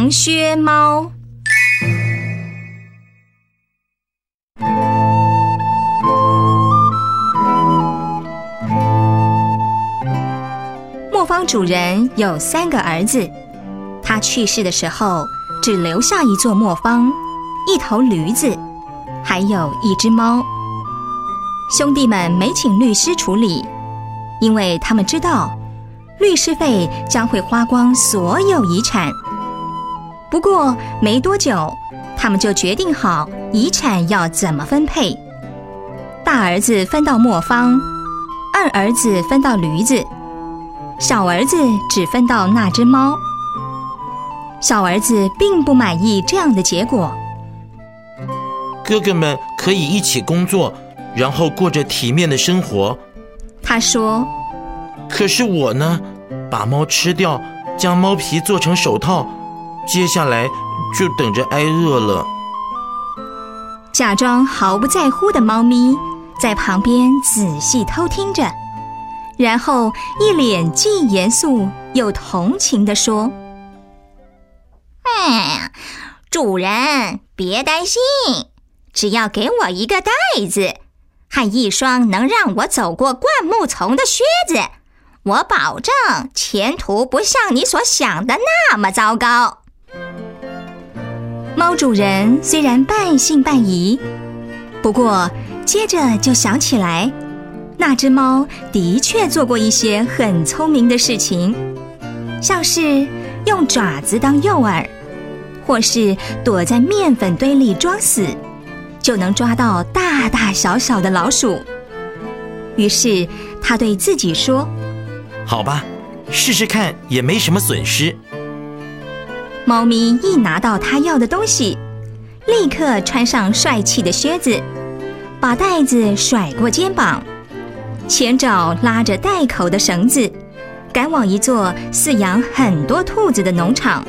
长靴猫。磨坊主人有3个儿子，他去世的时候只留下一座磨坊、一头驴子，还有一只猫。兄弟们没请律师处理，因为他们知道律师费将会花光所有遗产。不过没多久，他们就决定好遗产要怎么分配。大儿子分到磨坊，二儿子分到驴子，小儿子只分到那只猫。小儿子并不满意这样的结果。 哥哥们可以一起工作，然后过着体面的生活。 他说， 可是我呢，把猫吃掉，将猫皮做成手套，接下来就等着挨饿了。 假装毫不在乎的猫咪在旁边仔细偷听着，然后一脸既严肃又同情地说， 主人别担心，只要给我一个袋子和一双能让我走过灌木丛的靴子，我保证前途不像你所想的那么糟糕。 猫主人虽然半信半疑，不过接着就想起来，那只猫的确做过一些很聪明的事情，像是用爪子当诱饵，或是躲在面粉堆里装死，就能抓到大大小小的老鼠。于是他对自己说， 好吧，试试看也没什么损失。 猫咪一拿到它要的东西，立刻穿上帅气的靴子，把袋子甩过肩膀，前爪拉着袋口的绳子，赶往一座饲养很多兔子的农场。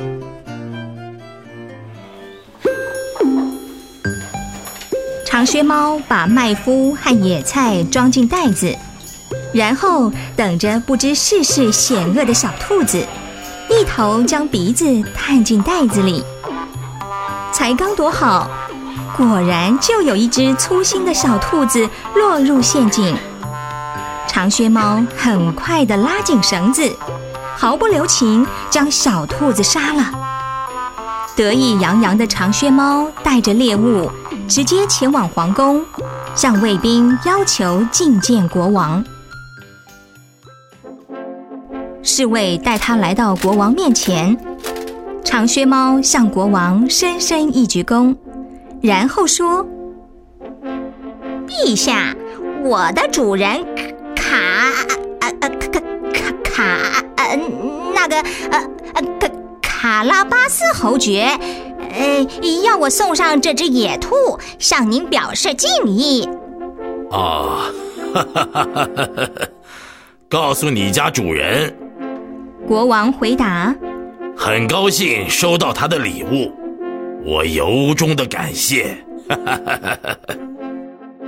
长靴猫把麦麸和野菜装进袋子，然后等着不知世事险恶的小兔子一头将鼻子探进袋子里。才刚躲好，果然就有一只粗心的小兔子落入陷阱。长靴猫很快地拉紧绳子，毫不留情将小兔子杀了。得意洋洋的长靴猫带着猎物直接前往皇宫，向卫兵要求觐见国王。侍卫带他来到国王面前，长靴猫向国王深深一鞠躬，然后说， 陛下，我的主人卡拉巴斯侯爵要我送上这只野兔，向您表示敬意。 告诉你家主人。 国王回答， 很高兴收到他的礼物，我由衷的感谢。